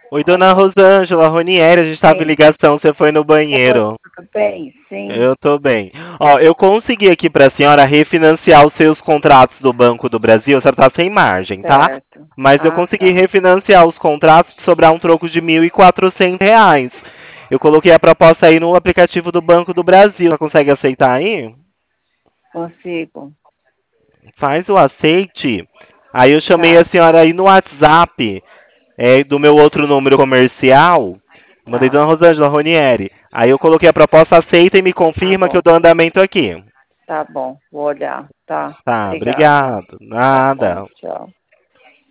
Oi, dona Rosângela, Ronieri, a gente estava em Sim. ligação, você foi no Oi, banheiro. tudo bem? Sim, Eu tô bem. Ó, eu consegui aqui pra senhora refinanciar os seus contratos do Banco do Brasil, a senhora tá sem margem, tá? certo. Mas eu Ah, consegui tá. refinanciar os contratos para sobrar um troco de R$ 1.400. Eu coloquei a proposta aí no aplicativo do Banco do Brasil. Você consegue aceitar aí? Consigo. Faz o aceite. Aí eu chamei a Tá, senhora aí no WhatsApp, do meu outro número comercial. Mandei tá, Dona Rosângela Ronieri. Aí eu coloquei a proposta, aceita e me tá confirma que eu bom. dou andamento aqui. Tá bom, vou olhar. Tá, Tá, obrigada. obrigado. Tá bom, Nada. tchau.